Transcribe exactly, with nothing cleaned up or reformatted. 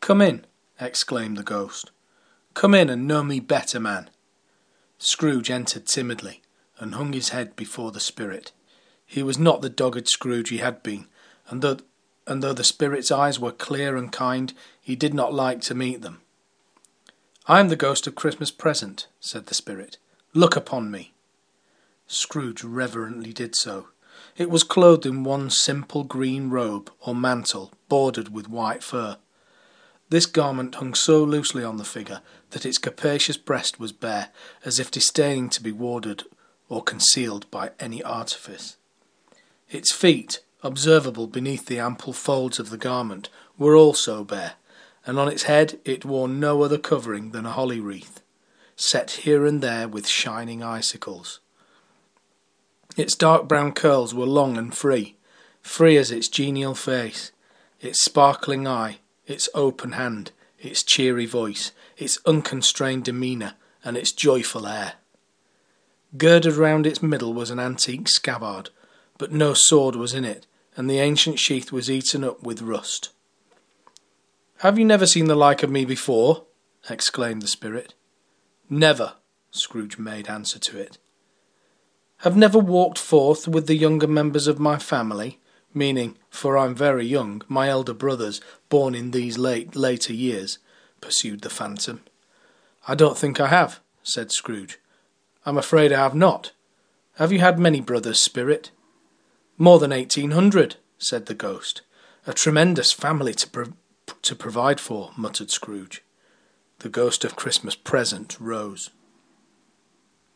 "Come in," exclaimed the ghost. "Come in and know me better, man." Scrooge entered timidly, and hung his head before the spirit. He was not the dogged Scrooge he had been, and though, and though the spirit's eyes were clear and kind, he did not like to meet them. "I am the ghost of Christmas Present," said the spirit. "Look upon me." Scrooge reverently did so. It was clothed in one simple green robe or mantle bordered with white fur. This garment hung so loosely on the figure that its capacious breast was bare, as if disdaining to be warded or concealed by any artifice. Its feet, observable beneath the ample folds of the garment, were also bare, and on its head it wore no other covering than a holly wreath, set here and there with shining icicles. Its dark brown curls were long and free, free as its genial face, its sparkling eye, its open hand, its cheery voice, its unconstrained demeanour, and its joyful air. Girded round its middle was an antique scabbard, but no sword was in it, and the ancient sheath was eaten up with rust. "Have you never seen the like of me before?" exclaimed the spirit. "Never," Scrooge made answer to it. "Have never walked forth with the younger members of my family, meaning, for I'm very young, my elder brothers, born in these late later years," pursued the phantom. "I don't think I have," said Scrooge. "I'm afraid I have not. Have you had many brothers, spirit?" "More than eighteen hundred," said the ghost. "A tremendous family to pro- to provide for," muttered Scrooge. The ghost of Christmas Present rose.